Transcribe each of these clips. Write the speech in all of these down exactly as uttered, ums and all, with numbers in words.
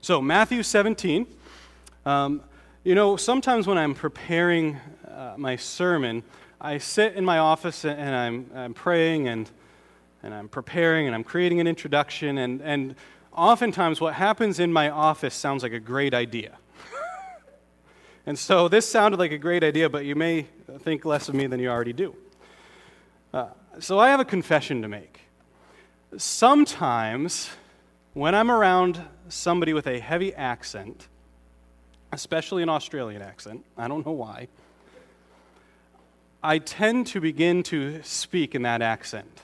So, Matthew seventeen. Um, you know, sometimes when I'm preparing uh, my sermon, I sit in my office and I'm, I'm praying and and I'm preparing and I'm creating an introduction, and, and oftentimes what happens in my office sounds like a great idea. And so this sounded like a great idea, but you may think less of me than you already do. Uh, so I have a confession to make. Sometimes when I'm around somebody with a heavy accent, especially an Australian accent, I don't know why, I tend to begin to speak in that accent.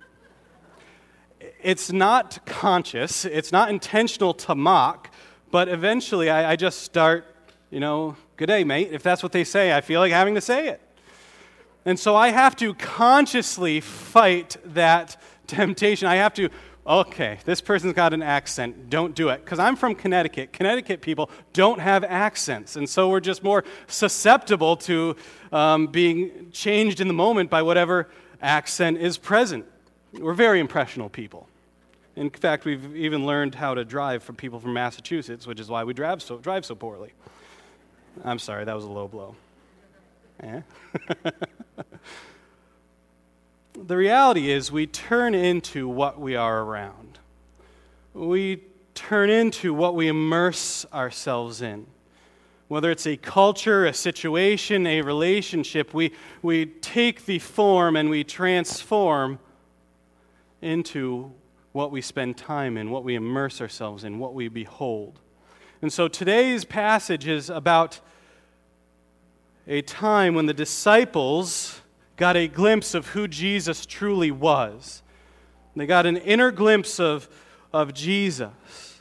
It's not conscious, it's not intentional to mock, but eventually I, I just start, you know, good day, mate. If that's what they say, I feel like having to say it. And so I have to consciously fight that temptation. I have to, okay, this person's got an accent, don't do it. Because I'm from Connecticut. Connecticut people don't have accents. And so we're just more susceptible to um, being changed in the moment by whatever accent is present. We're very impressionable people. In fact, we've even learned how to drive from people from Massachusetts, which is why we drive so, drive so poorly. I'm sorry, that was a low blow. Eh? The reality is we turn into what we are around. We turn into what we immerse ourselves in. Whether it's a culture, a situation, a relationship, we, we take the form and we transform into what we spend time in, what we immerse ourselves in, what we behold. And so today's passage is about a time when the disciples got a glimpse of who Jesus truly was. They got an inner glimpse of, of Jesus.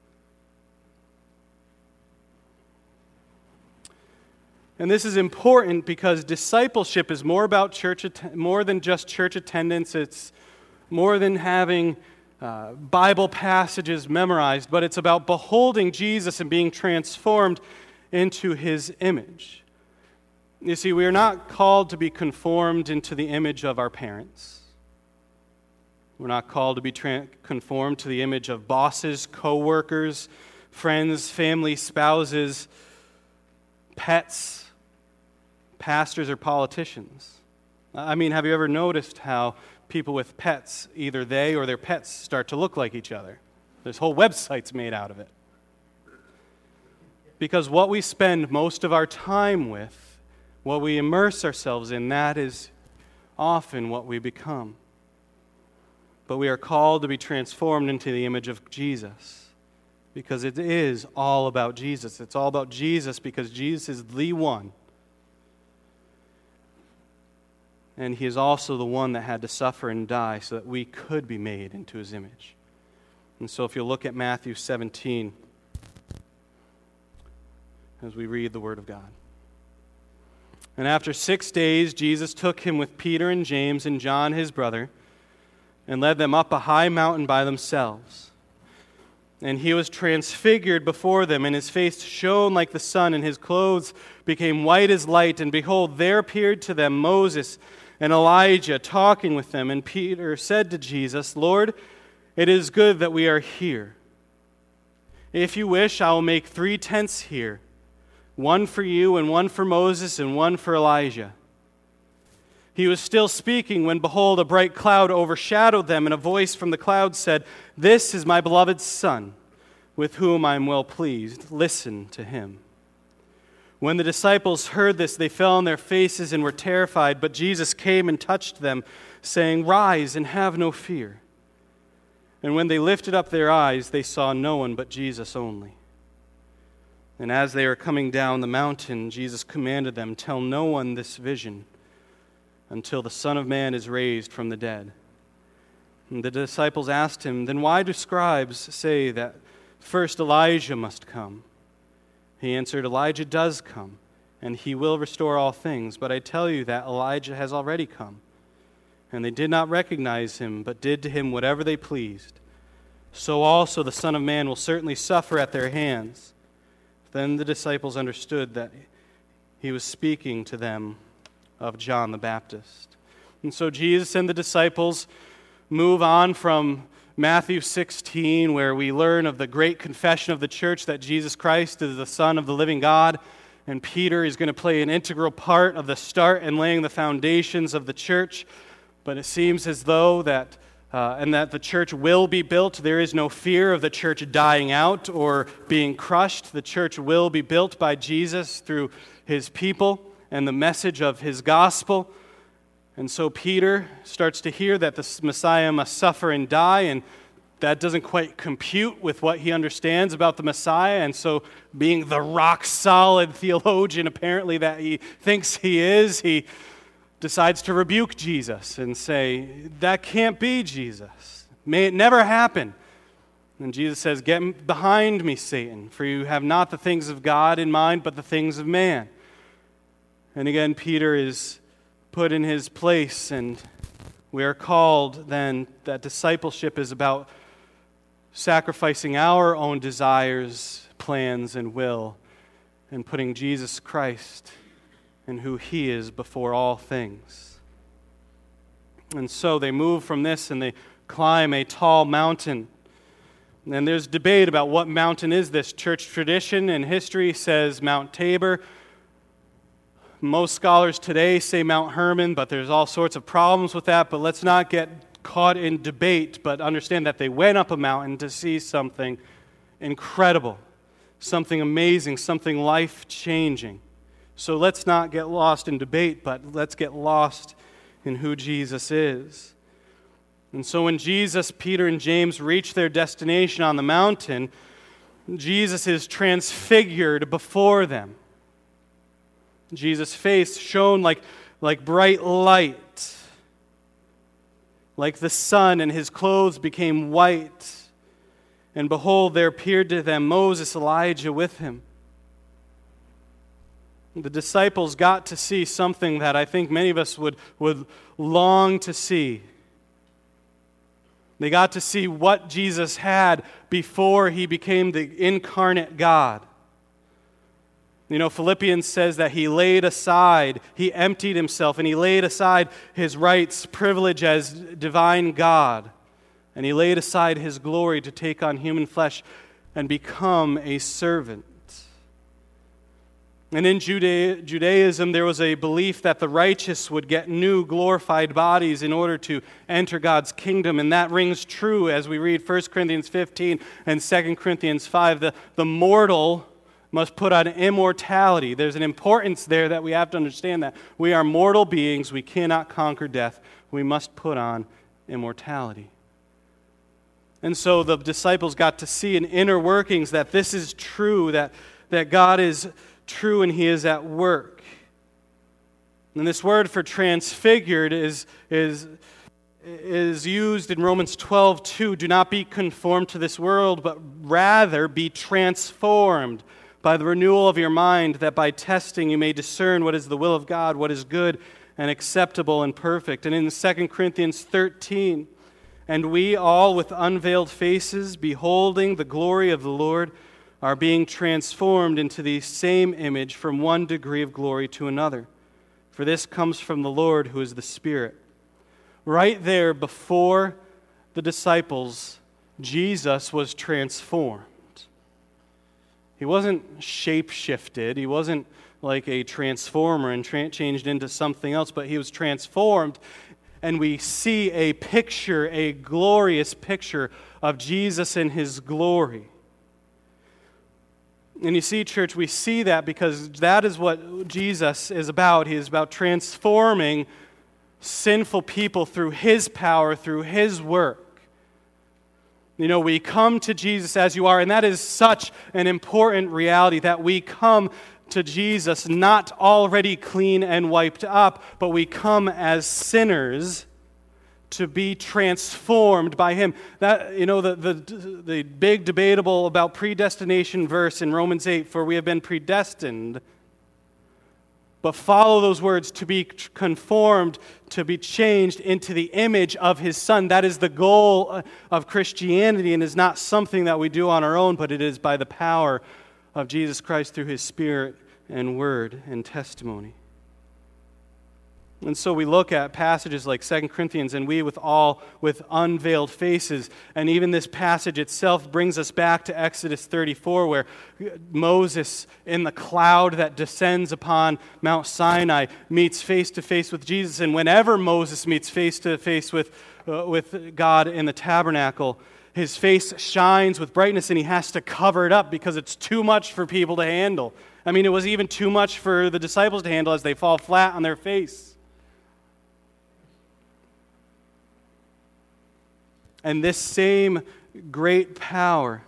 And this is important because discipleship is more about church, more than just church attendance. It's more than having uh, Bible passages memorized, but it's about beholding Jesus and being transformed into His image. You see, we are not called to be conformed into the image of our parents. We're not called to be tra- conformed to the image of bosses, co-workers, friends, family, spouses, pets, pastors, or politicians. I mean, have you ever noticed how people with pets, either they or their pets, start to look like each other? There's whole websites made out of it. Because what we spend most of our time with, what we immerse ourselves in, that is often what we become. But we are called to be transformed into the image of Jesus, because it is all about Jesus. It's all about Jesus because Jesus is the one. And He is also the one that had to suffer and die so that we could be made into His image. And so if you look at Matthew seventeen, as we read the Word of God. And after six days, Jesus took him with Peter and James and John his brother, and led them up a high mountain by themselves. And He was transfigured before them, and His face shone like the sun, and His clothes became white as light. And behold, there appeared to them Moses and Elijah talking with them. And Peter said to Jesus, Lord, it is good that we are here. If you wish, I will make three tents here, one for you, and one for Moses, and one for Elijah. He was still speaking when, behold, a bright cloud overshadowed them, and a voice from the cloud said, This is my beloved Son, with whom I am well pleased. Listen to Him. When the disciples heard this, they fell on their faces and were terrified, but Jesus came and touched them, saying, Rise and have no fear. And when they lifted up their eyes, they saw no one but Jesus only. And as they were coming down the mountain, Jesus commanded them, Tell no one this vision until the Son of Man is raised from the dead. And the disciples asked Him, Then why do scribes say that first Elijah must come? He answered, Elijah does come, and he will restore all things. But I tell you that Elijah has already come. And they did not recognize him, but did to him whatever they pleased. So also the Son of Man will certainly suffer at their hands. Then the disciples understood that He was speaking to them of John the Baptist. And so Jesus and the disciples move on from Matthew sixteen, where we learn of the great confession of the church that Jesus Christ is the Son of the living God, and Peter is going to play an integral part of the start and laying the foundations of the church. But it seems as though that Uh, and that the church will be built. There is no fear of the church dying out or being crushed. The church will be built by Jesus through his people and the message of his gospel. And so Peter starts to hear that the Messiah must suffer and die, and that doesn't quite compute with what he understands about the Messiah. And so, being the rock-solid theologian apparently that he thinks he is, he decides to rebuke Jesus and say, that can't be Jesus. May it never happen. And Jesus says, get behind me, Satan, for you have not the things of God in mind, but the things of man. And again, Peter is put in his place, and we are called then that discipleship is about sacrificing our own desires, plans, and will, and putting Jesus Christ and who he is before all things. And so they move from this and they climb a tall mountain. And there's debate about what mountain is this. Church tradition and history says Mount Tabor. Most scholars today say Mount Hermon, but there's all sorts of problems with that. But let's not get caught in debate, but understand that they went up a mountain to see something incredible, something amazing, something life-changing. So let's not get lost in debate, but let's get lost in who Jesus is. And so when Jesus, Peter, and James reach their destination on the mountain, Jesus is transfigured before them. Jesus' face shone like, like bright light, like the sun, and his clothes became white. And behold, there appeared to them Moses, Elijah with him. The disciples got to see something that I think many of us would, would long to see. They got to see what Jesus had before he became the incarnate God. You know, Philippians says that he laid aside, he emptied himself, and he laid aside his rights, privilege as divine God. And he laid aside his glory to take on human flesh and become a servant. And in Judea, Judaism, there was a belief that the righteous would get new glorified bodies in order to enter God's kingdom. And that rings true as we read First Corinthians fifteen and Second Corinthians five. The, the mortal must put on immortality. There's an importance there that we have to understand that. We are mortal beings. We cannot conquer death. We must put on immortality. And so the disciples got to see in inner workings that this is true, that, that God is true and he is at work. And this word for transfigured is, is, is used in Romans twelve two. Do not be conformed to this world, but rather be transformed by the renewal of your mind, that by testing you may discern what is the will of God, what is good and acceptable and perfect. And in Second Corinthians thirteen, and we all with unveiled faces, beholding the glory of the Lord, are being transformed into the same image from one degree of glory to another. For this comes from the Lord who is the Spirit. Right there before the disciples, Jesus was transformed. He wasn't shape-shifted. He wasn't like a transformer and tra- changed into something else, but he was transformed. And we see a picture, a glorious picture of Jesus in his glory. And you see, church, we see that because that is what Jesus is about. He is about transforming sinful people through his power, through his work. You know, we come to Jesus as you are, and that is such an important reality, that we come to Jesus not already clean and wiped up, but we come as sinners to be transformed by him. That, you know, the, the, the big debatable about predestination verse in Romans eight, for we have been predestined, but follow those words, to be conformed, to be changed into the image of his Son. That is the goal of Christianity, and is not something that we do on our own, but it is by the power of Jesus Christ through his Spirit and word and testimony. And so we look at passages like Second Corinthians, and we with all with unveiled faces. And even this passage itself brings us back to Exodus thirty-four, where Moses in the cloud that descends upon Mount Sinai meets face to face with Jesus. And whenever Moses meets face to face with uh, with God in the tabernacle, his face shines with brightness, and he has to cover it up because it's too much for people to handle. I mean, it was even too much for the disciples to handle as they fall flat on their face. And this same great power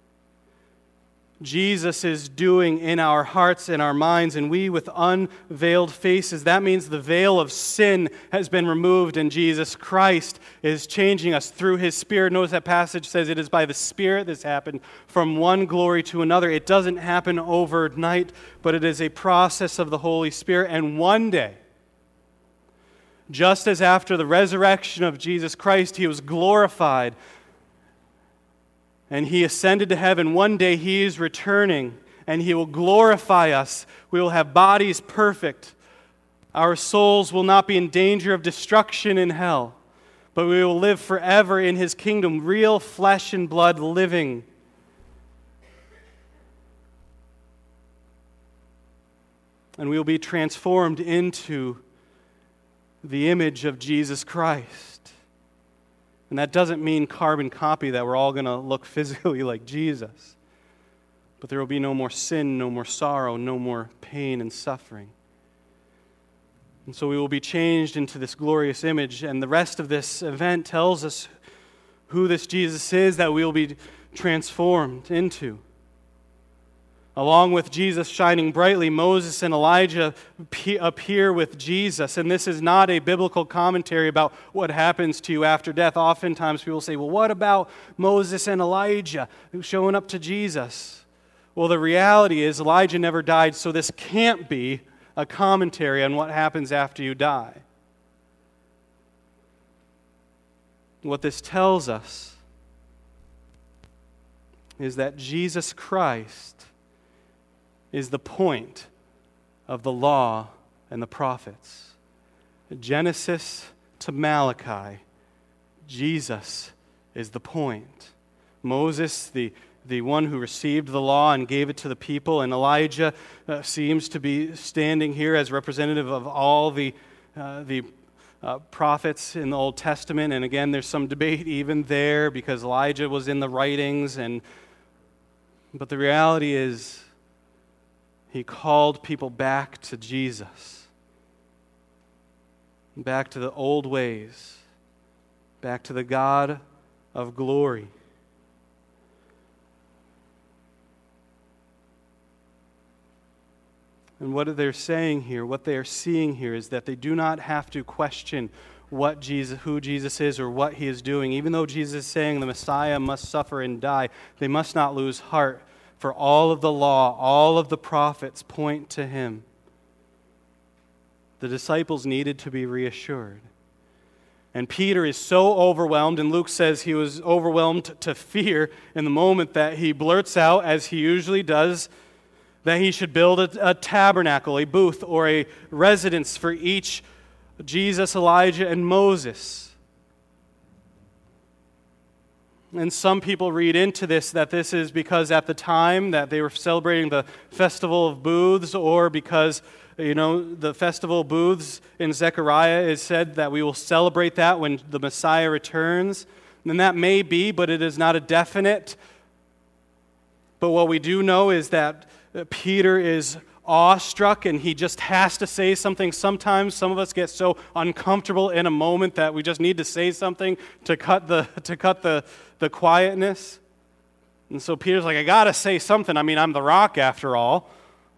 Jesus is doing in our hearts and our minds, and we with unveiled faces. That means the veil of sin has been removed, and Jesus Christ is changing us through His Spirit. Notice that passage says it is by the Spirit this happened, from one glory to another. It doesn't happen overnight, but it is a process of the Holy Spirit. And one day, just as after the resurrection of Jesus Christ, He was glorified and He ascended to heaven, one day He is returning and He will glorify us. We will have bodies perfect. Our souls will not be in danger of destruction in hell, but we will live forever in His kingdom, real flesh and blood living. And we will be transformed into the image of Jesus Christ. And that doesn't mean carbon copy, that we're all going to look physically like Jesus. But there will be no more sin, no more sorrow, no more pain and suffering. And so we will be changed into this glorious image. And the rest of this event tells us who this Jesus is that we will be transformed into. Along with Jesus shining brightly, Moses and Elijah appear with Jesus. And this is not a biblical commentary about what happens to you after death. Oftentimes people say, well, what about Moses and Elijah showing up to Jesus? Well, the reality is Elijah never died, so this can't be a commentary on what happens after you die. What this tells us is that Jesus Christ is the point of the law and the prophets. Genesis to Malachi, Jesus is the point. Moses, the, the one who received the law and gave it to the people, and Elijah uh, seems to be standing here as representative of all the, uh, the uh, prophets in the Old Testament. And again, there's some debate even there because Elijah was in the writings, and but the reality is, He called people back to Jesus, back to the old ways, back to the God of glory. And what they're saying here, what they are seeing here, is that they do not have to question what Jesus, who Jesus is or what He is doing. Even though Jesus is saying the Messiah must suffer and die, they must not lose heart. For all of the law, all of the prophets point to Him. The disciples needed to be reassured. And Peter is so overwhelmed, and Luke says he was overwhelmed to fear in the moment that he blurts out, as he usually does, that he should build a, a tabernacle, a booth, or a residence for each Jesus, Elijah, and Moses. And some people read into this that this is because at the time that they were celebrating the Festival of Booths, or because, you know, the Festival of Booths in Zechariah is said that we will celebrate that when the Messiah returns. And that may be, but it is not a definite. But what we do know is that Peter is awestruck, and he just has to say something. Sometimes some of us get so uncomfortable in a moment that we just need to say something to cut the to cut the, the quietness. And so Peter's like, I gotta say something. I mean, I'm the rock after all.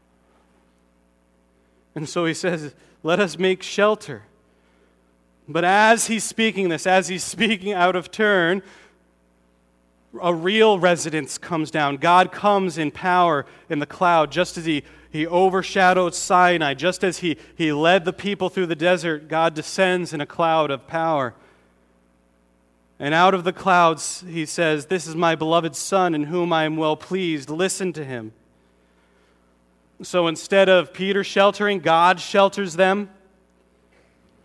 And so he says, let us make shelter. But as he's speaking this, as he's speaking out of turn, a real residence comes down. God comes in power in the cloud, just as he He overshadowed Sinai. Just as he, he led the people through the desert, God descends in a cloud of power. And out of the clouds, He says, this is my beloved Son in whom I am well pleased. Listen to Him. So instead of Peter sheltering, God shelters them.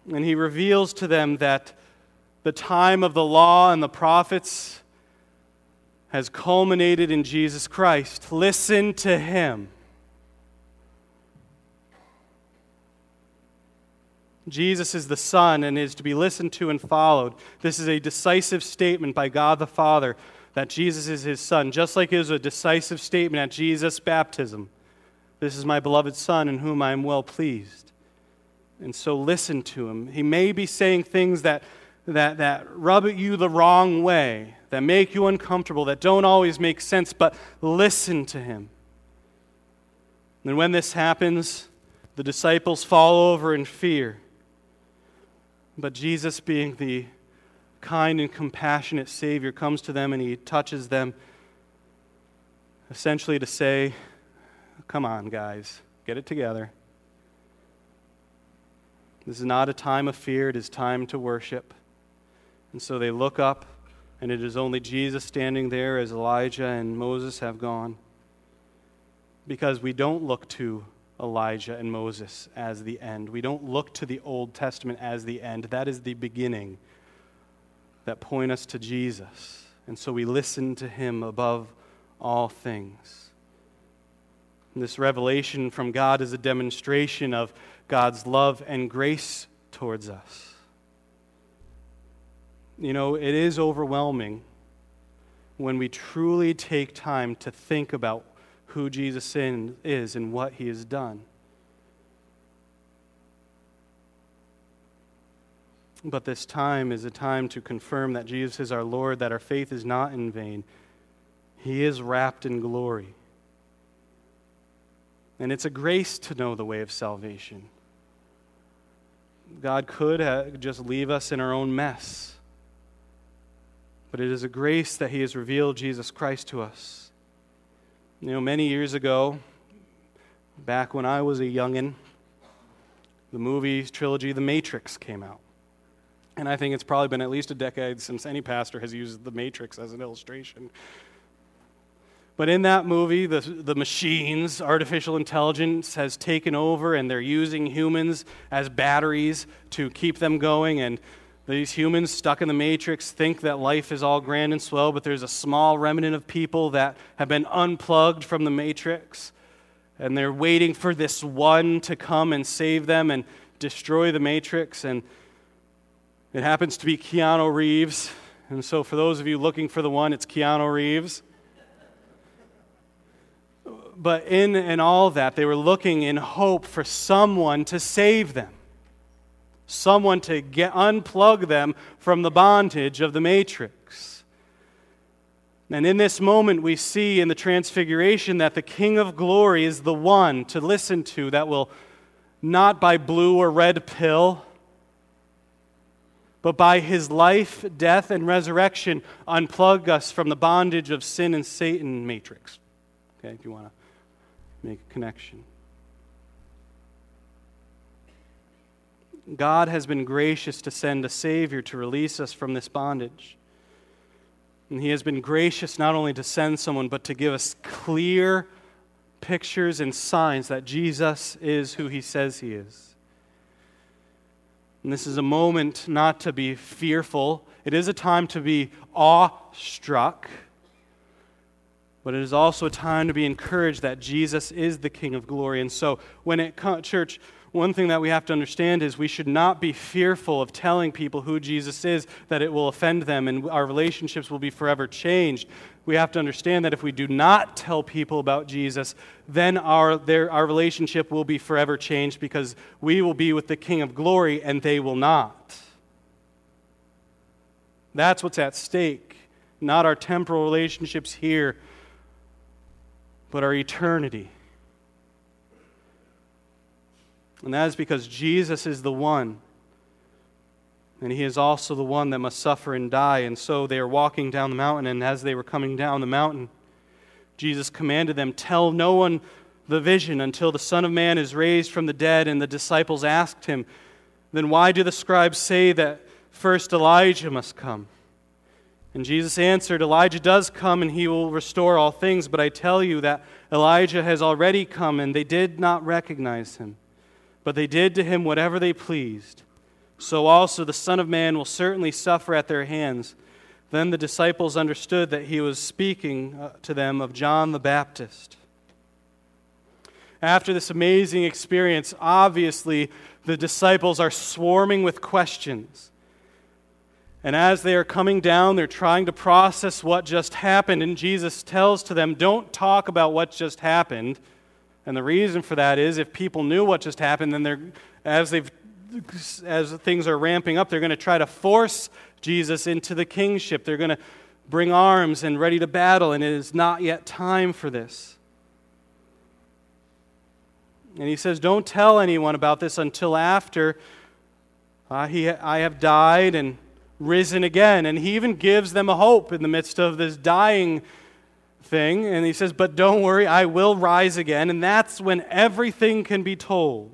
And he reveals to them that the time of the law and the prophets has culminated in Jesus Christ. Listen to him. Jesus is the Son and is to be listened to and followed. This is a decisive statement by God the Father that Jesus is his Son, just like it was a decisive statement at Jesus' baptism. This is my beloved Son in whom I am well pleased. And so listen to him. He may be saying things that, that, that rub at you the wrong way, that make you uncomfortable, that don't always make sense, but listen to him. And when this happens, the disciples fall over in fear. But Jesus, being the kind and compassionate Savior, comes to them and he touches them, essentially to say, come on, guys, get it together. This is not a time of fear, it is time to worship. And so they look up, and it is only Jesus standing there as Elijah and Moses have gone. Because we don't look to Elijah and Moses as the end. We don't look to the Old Testament as the end. That is the beginning that point us to Jesus. And so we listen to him above all things. And this revelation from God is a demonstration of God's love and grace towards us. You know, it is overwhelming when we truly take time to think about who Jesus is and what he has done. But this time is a time to confirm that Jesus is our Lord, that our faith is not in vain. He is wrapped in glory. And it's a grace to know the way of salvation. God could just leave us in our own mess. But it is a grace that he has revealed Jesus Christ to us. You know, many years ago, back when I was a youngin', the movie trilogy The Matrix came out. And I think it's probably been at least a decade since any pastor has used The Matrix as an illustration. But in that movie, the, the machines, artificial intelligence, has taken over, and they're using humans as batteries to keep them going. And these humans stuck in the Matrix think that life is all grand and swell, but there's a small remnant of people that have been unplugged from the Matrix, and they're waiting for this one to come and save them and destroy the Matrix. And it happens to be Keanu Reeves. And so for those of you looking for the one, it's Keanu Reeves. But in and all that, they were looking in hope for someone to save them. Someone to get unplug them from the bondage of the Matrix. And in this moment, we see in the Transfiguration that the King of Glory is the one to listen to that will not by blue or red pill, but by his life, death, and resurrection, unplug us from the bondage of sin and Satan matrix. Okay, if you want to make a connection. God has been gracious to send a Savior to release us from this bondage. And he has been gracious not only to send someone, but to give us clear pictures and signs that Jesus is who he says he is. And this is a moment not to be fearful. It is a time to be awestruck. But it is also a time to be encouraged that Jesus is the King of Glory. And so when it comes, church, one thing that we have to understand is we should not be fearful of telling people who Jesus is, that it will offend them and our relationships will be forever changed. We have to understand that if we do not tell people about Jesus, then our, their, our relationship will be forever changed because we will be with the King of Glory and they will not. That's what's at stake, not our temporal relationships here, but our eternity. And that is because Jesus is the one, and he is also the one that must suffer and die. And so they are walking down the mountain, and as they were coming down the mountain, Jesus commanded them, "Tell no one the vision until the Son of Man is raised from the dead." And the disciples asked him, "Then why do the scribes say that first Elijah must come?" And Jesus answered, "Elijah does come, and he will restore all things. But I tell you that Elijah has already come, and they did not recognize him. But they did to him whatever they pleased, so also the Son of Man will certainly suffer at their hands." Then the disciples understood that he was speaking to them of John the Baptist. After this amazing experience, obviously the disciples are swarming with questions. And as they are coming down, they're trying to process what just happened. And Jesus tells to them, don't talk about what just happened. And the reason for that is if people knew what just happened, then they're, as they've as things are ramping up, they're going to try to force Jesus into the kingship. They're going to bring arms and ready to battle, and it is not yet time for this. And he says, don't tell anyone about this until after uh, he, I have died and risen again. And he even gives them a hope in the midst of this dying thing. And he says, but don't worry, I will rise again. And that's when everything can be told.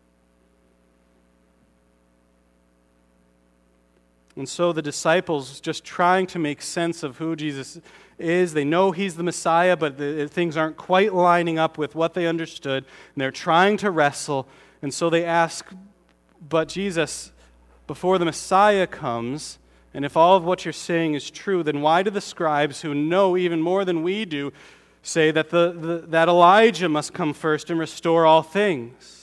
And so the disciples, just trying to make sense of who Jesus is, they know he's the Messiah, but the, things aren't quite lining up with what they understood, and they're trying to wrestle. And so they ask, but Jesus, before the Messiah comes, and if all of what you're saying is true, then why do the scribes, who know even more than we do, say that, the, the, that Elijah must come first and restore all things?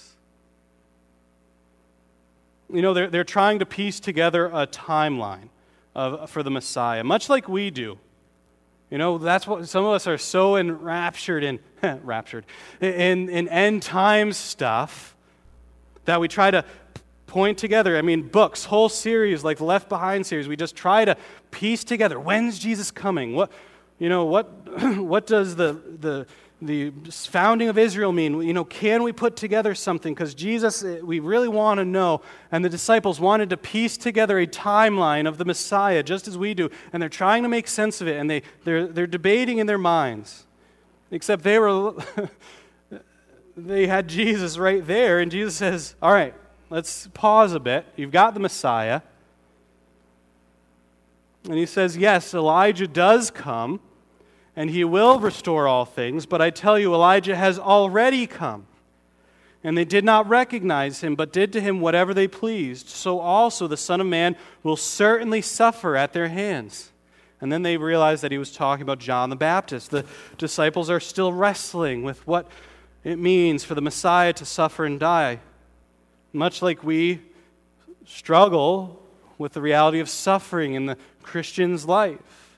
You know, they're, they're trying to piece together a timeline of, for the Messiah, much like we do. You know, that's what some of us are so enraptured in, raptured, in, in end times stuff that we try to point together. I mean, books, whole series like the Left Behind series, we just try to piece together. When's Jesus coming? What, you know, what, what does the the the founding of Israel mean? You know, can we put together something? Because Jesus, we really want to know. And the disciples wanted to piece together a timeline of the Messiah, just as we do. And they're trying to make sense of it. And they, they're, they're debating in their minds. Except they were, they had Jesus right there. And Jesus says, all right, let's pause a bit. You've got the Messiah. And he says, yes, Elijah does come. And he will restore all things, but I tell you, Elijah has already come. And they did not recognize him, but did to him whatever they pleased. So also the Son of Man will certainly suffer at their hands. And then they realized that he was talking about John the Baptist. The disciples are still wrestling with what it means for the Messiah to suffer and die. Much like we struggle with the reality of suffering in the Christian's life.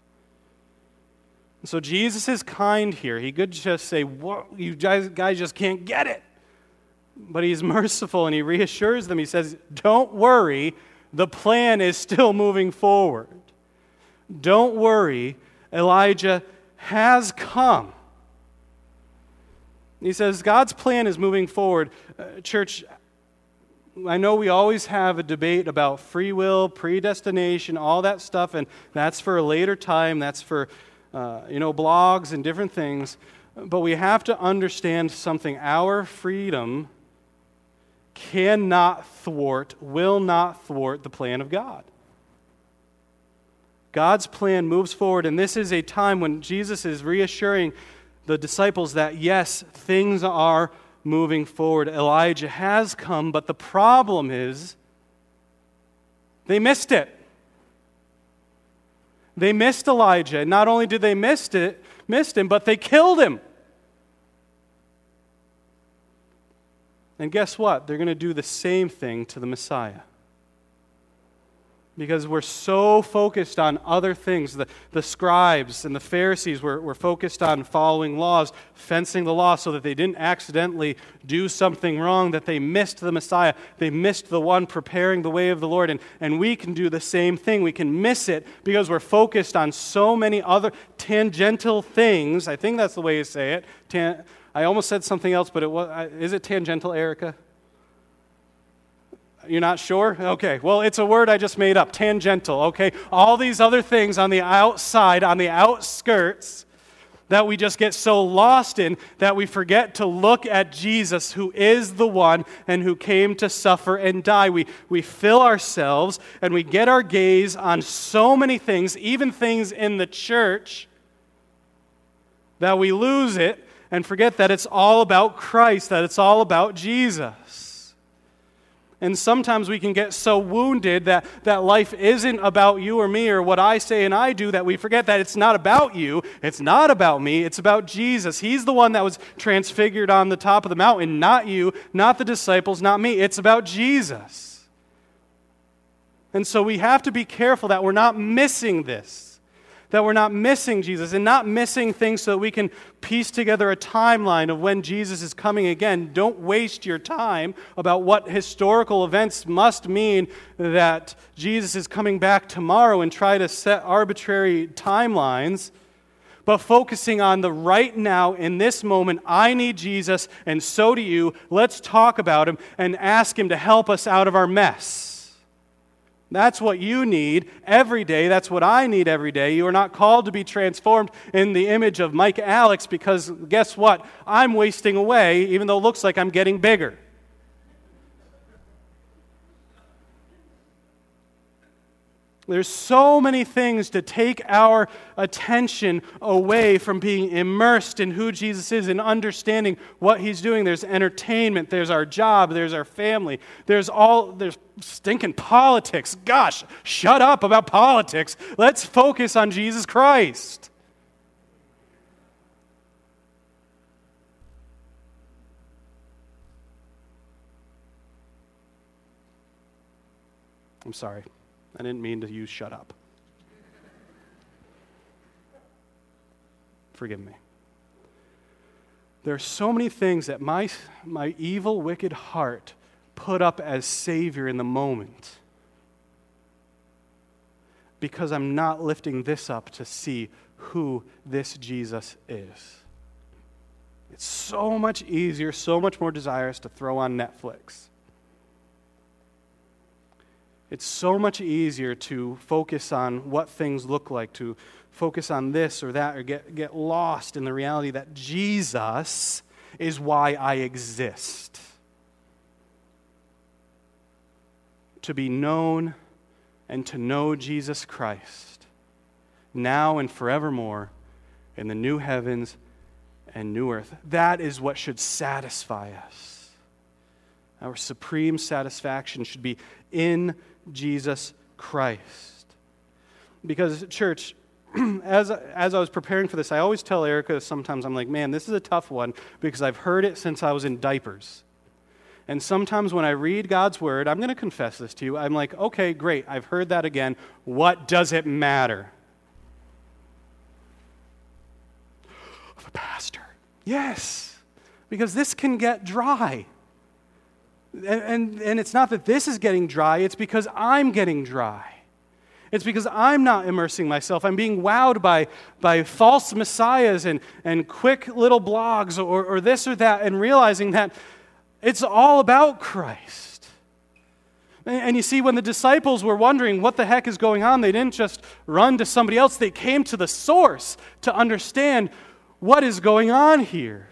So Jesus is kind here. He could just say, "Whoa, you guys, guys just can't get it." But he's merciful and he reassures them. He says, don't worry, the plan is still moving forward. Don't worry, Elijah has come. He says, God's plan is moving forward. Uh, church, I know we always have a debate about free will, predestination, all that stuff, and that's for a later time. That's for Uh, you know, blogs and different things, but we have to understand something. Our freedom cannot thwart, will not thwart the plan of God. God's plan moves forward, and this is a time when Jesus is reassuring the disciples that, yes, things are moving forward. Elijah has come, but the problem is they missed it. They missed Elijah. And not only did they miss it, missed him, but they killed him. And guess what? They're going to do the same thing to the Messiah. Because we're so focused on other things. The, the scribes and the Pharisees were, were focused on following laws, fencing the law so that they didn't accidentally do something wrong, that they missed the Messiah. They missed the one preparing the way of the Lord. And, and we can do the same thing. We can miss it because we're focused on so many other tangential things. I think that's the way you say it. Tan- I almost said something else, but it was, is it tangential, Erica? You're not sure? Okay, well, it's a word I just made up, tangential, okay? All these other things on the outside, on the outskirts, that we just get so lost in that we forget to look at Jesus, who is the one and who came to suffer and die. We, we fill ourselves and we get our gaze on so many things, even things in the church, that we lose it and forget that it's all about Christ, that it's all about Jesus. And sometimes we can get so wounded that, that life isn't about you or me or what I say and I do that we forget that it's not about you, it's not about me, it's about Jesus. He's the one that was transfigured on the top of the mountain, not you, not the disciples, not me. It's about Jesus. And so we have to be careful that we're not missing this. That we're not missing Jesus and not missing things so that we can piece together a timeline of when Jesus is coming again. Don't waste your time about what historical events must mean that Jesus is coming back tomorrow and try to set arbitrary timelines, but focusing on the right now, in this moment. I need Jesus, and so do you. Let's talk about him and ask him to help us out of our mess. That's what you need every day. That's what I need every day. You are not called to be transformed in the image of Mike Alex because guess what? I'm wasting away even though it looks like I'm getting bigger. There's so many things to take our attention away from being immersed in who Jesus is and understanding what he's doing. There's entertainment, there's our job, there's our family, there's all there's stinking politics. Gosh, shut up about politics. Let's focus on Jesus Christ. I'm sorry. I didn't mean to use shut up. Forgive me. There are so many things that my, my evil, wicked heart put up as Savior in the moment because I'm not lifting this up to see who this Jesus is. It's so much easier, so much more desirous to throw on Netflix. It's so much easier to focus on what things look like, to focus on this or that, or get, get lost in the reality that Jesus is why I exist. To be known and to know Jesus Christ, now and forevermore, in the new heavens and new earth. That is what should satisfy us. Our supreme satisfaction should be in Jesus Christ. Because, church, as, as I was preparing for this, I always tell Erica sometimes, I'm like, man, this is a tough one because I've heard it since I was in diapers. And sometimes when I read God's word, I'm going to confess this to you, I'm like, okay, great, I've heard that again. What does it matter? Of a pastor. Yes, because this can get dry. And, and, and it's not that this is getting dry, it's because I'm getting dry. It's because I'm not immersing myself. I'm being wowed by, by false messiahs and, and quick little blogs or, or this or that and realizing that it's all about Christ. And, and you see, when the disciples were wondering what the heck is going on, they didn't just run to somebody else. They came to the source to understand what is going on here.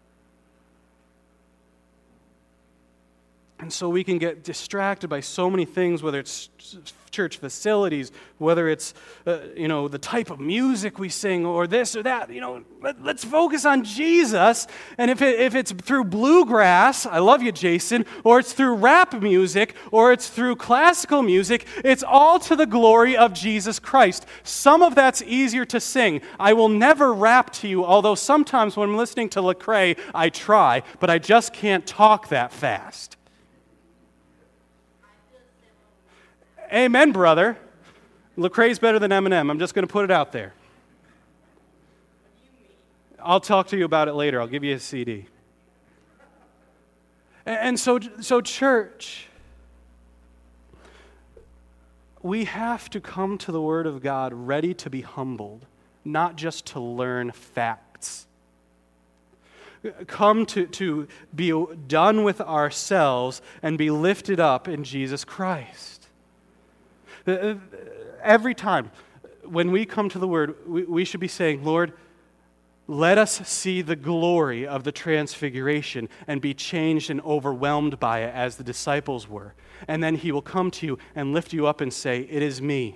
And so we can get distracted by so many things, whether it's church facilities, whether it's uh, you know the type of music we sing, or this or that. You know, let, let's focus on Jesus. And if it, if it's through bluegrass, I love you, Jason, or it's through rap music, or it's through classical music, it's all to the glory of Jesus Christ. Some of that's easier to sing. I will never rap to you, although sometimes when I'm listening to Lecrae, I try, but I just can't talk that fast. Amen, brother. Lecrae's better than Eminem. I'm just going to put it out there. I'll talk to you about it later. I'll give you a C D. And so, so church, we have to come to the Word of God ready to be humbled, not just to learn facts. Come to, to be done with ourselves and be lifted up in Jesus Christ. Every time when we come to the Word, we, we should be saying, Lord, let us see the glory of the transfiguration and be changed and overwhelmed by it as the disciples were. And then He will come to you and lift you up and say, it is me.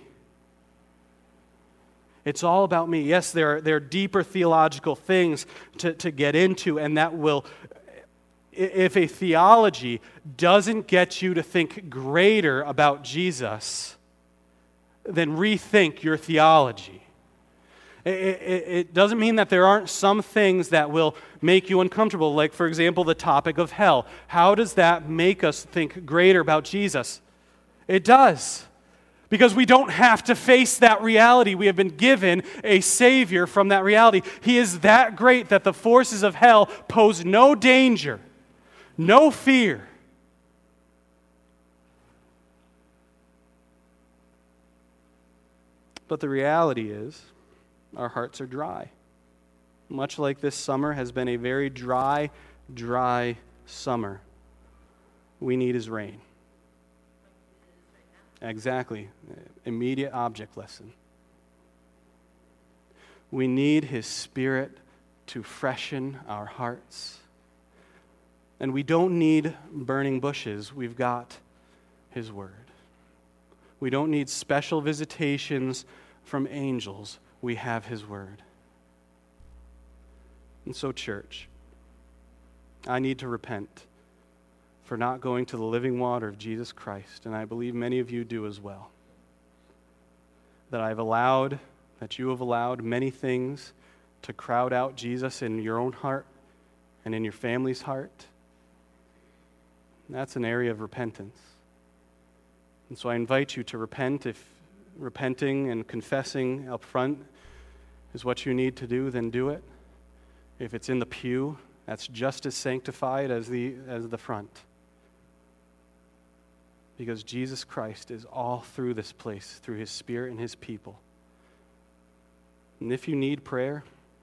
It's all about me. Yes, there are, there are deeper theological things to, to get into, and that will if a theology doesn't get you to think greater about Jesus, then rethink your theology. It, it, it doesn't mean that there aren't some things that will make you uncomfortable, like, for example, the topic of hell. How does that make us think greater about Jesus? It does. Because we don't have to face that reality. We have been given a Savior from that reality. He is that great that the forces of hell pose no danger, no fear. But the reality is, our hearts are dry. Much like this summer has been a very dry, dry summer. We need His rain. Exactly. Immediate object lesson. We need His Spirit to freshen our hearts. And we don't need burning bushes. We've got His Word. We don't need special visitations from angels. We have His Word. And so, church, I need to repent for not going to the living water of Jesus Christ, and I believe many of you do as well. That I've allowed, that you have allowed many things to crowd out Jesus in your own heart and in your family's heart. That's an area of repentance. And so I invite you to repent. If repenting and confessing up front is what you need to do, then do it. If it's in the pew, that's just as sanctified as the as the front. Because Jesus Christ is all through this place, through His Spirit and His people. And if you need prayer,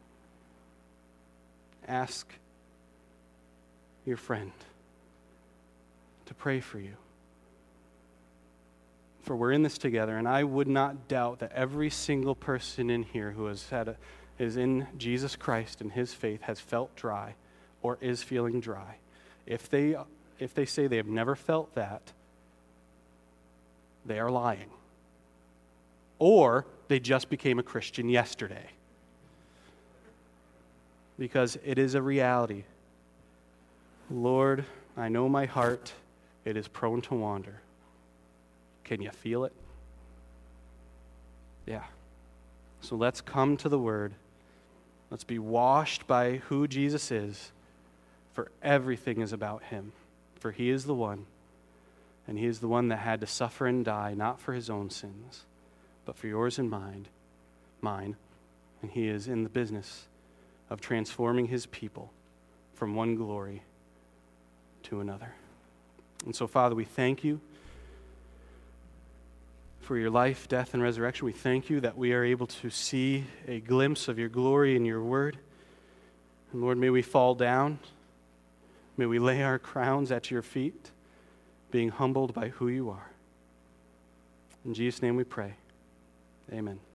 ask your friend to pray for you. For we're in this together, and I would not doubt that every single person in here who has had a, is in Jesus Christ and His faith has felt dry or is feeling dry. If they if they say they have never felt that, they are lying. Or they just became a Christian yesterday. Because it is a reality. Lord, I know my heart, it is prone to wander. Can you feel it? Yeah. So let's come to the Word. Let's be washed by who Jesus is, for everything is about Him. For He is the one, and He is the one that had to suffer and die, not for His own sins, but for yours and mine, mine. And He is in the business of transforming His people from one glory to another. And so, Father, we thank You for Your life, death, and resurrection. We thank You that we are able to see a glimpse of Your glory in Your Word. And Lord, may we fall down. May we lay our crowns at Your feet, being humbled by who You are. In Jesus' name we pray. Amen.